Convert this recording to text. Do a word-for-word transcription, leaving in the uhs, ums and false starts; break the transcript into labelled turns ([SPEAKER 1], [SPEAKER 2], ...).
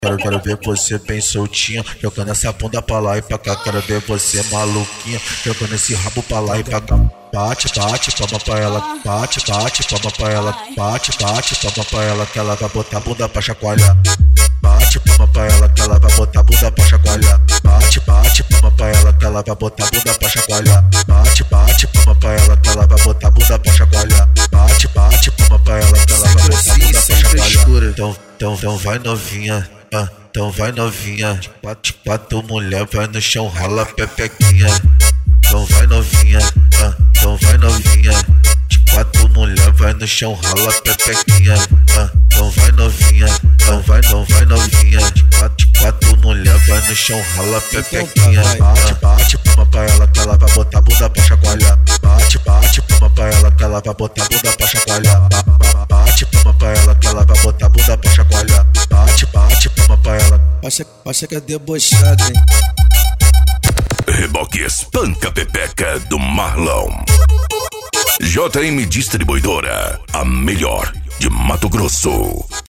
[SPEAKER 1] Quero, quero ver você bem soltinha, jogando essa bunda pra lá e pra cá. Quero ver você maluquinha, jogando esse rabo pra lá e pra cá. Bate, bate, palma pra ela, bate, bate, palma pra ela, bate, bate, palma pra ela, que ela vai botar a bunda pra chacoalhar. Bate, palma pra ela, que ela vai botar a bunda pra chacoalhar. Bate, bate, palma pra ela, que ela vai botar a bunda pra chacoalhar. Bate, bate, palma pra ela, que ela vai botar a bunda pra chacoalhar. Bate, bate, palma pra ela, que ela vai botar a bunda pra chacoalhar. Então, então, então vai novinha. Ah, então vai novinha, de quatro, quatro mulher, vai no chão, rala pepequinha. Então vai novinha, ah, então vai novinha, de quatro mulher, vai no chão, rala pepequinha. Ah, então vai novinha, então vai, então vai novinha, de quatro, de quatro mulher, vai no chão, rala pepequinha. Bate, bate, palma pra ela, que ela vai botar a bunda pra chacoalhar. Bate, bate, palma pra ela, que ela vai botar a bunda pra chacoalhar. Bate, palma pra ela, que ela vai botar a bunda pra chacoalhar. Bate, bate, palma pra ela.
[SPEAKER 2] Acha, acha que é debochado, hein?
[SPEAKER 3] Reboque Espanca Pepeca do Marlon. J M Distribuidora, a melhor de Mato Grosso.